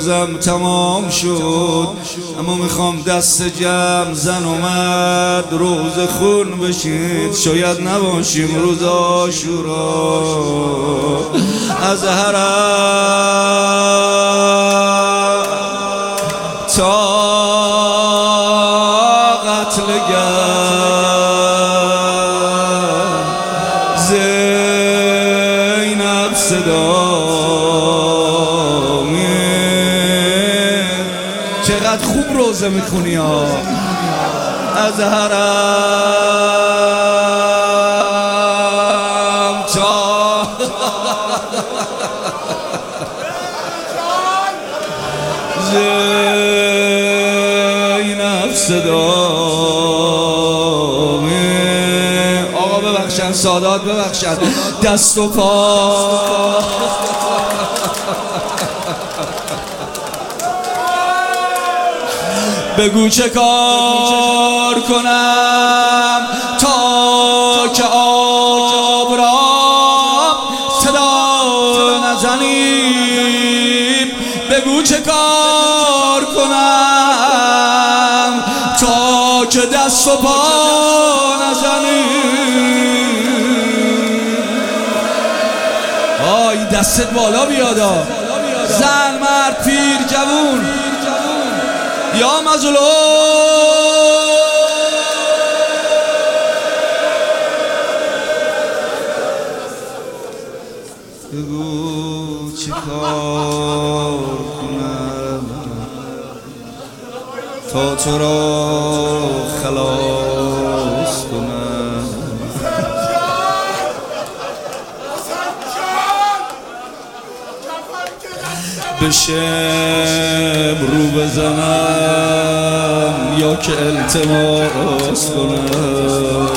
روزم تمام شد، اما میخوام دست جمع زن اومد روز خون بشید، شاید نباشیم روز عاشورا. از حرم تا قتل زینب صدامی. چقدر خوب روزه میخونی ها. از حرم تا زینب صدامی. آقا ببخشن، سادات ببخشن، دست و پا بگو چه کار کنم تا که آب را صدا نزنیم. بگو چه کار کنم تا که دست و پا نزنیم. آی دستت بالا بیادا، زن مرد پیر جوون یا مظلوم. بگو چه کار کنم تا تو را خلاص کنم. بشم رو بزنم یا که التماس کنم.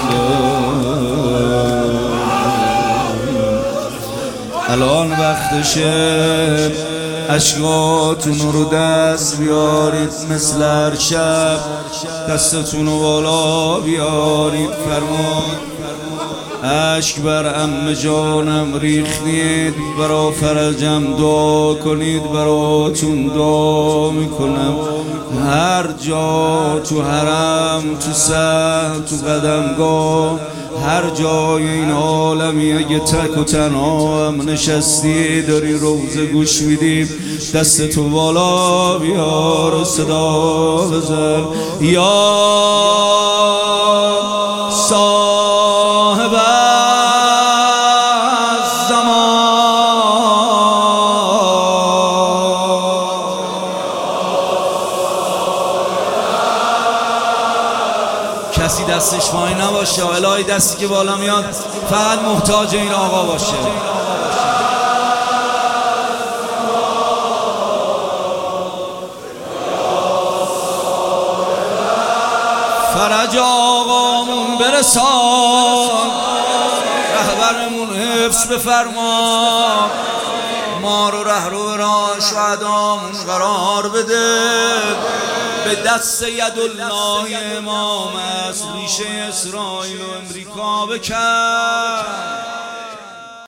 الان وقتشه اشکاتون رو دست بیارید، مثل هر شب دستتون رو بالا بیارید. فرمود اشک بر عمه جانم ریختید، برا فرجم دعا کنید، براتون دعا میکنم. هر جا تو حرم، تو سر، تو قدمگاه، هر جای این عالمی اگه تک و تنها هم نشستی داری روزه گوش میدی، دستتو بالا بیار و صدا بزن یا صاحب کسی دستش پایین نباشه. الهی دستی که بالا میاد فقط محتاج این آقا باشه. فرج آقامون برسان، رهبرمون حفظ بفرما، ما رو رهرو راه شهدامون قرار بده. به دست یدالله امام است ریشه اسرائیل و امریکا بکن.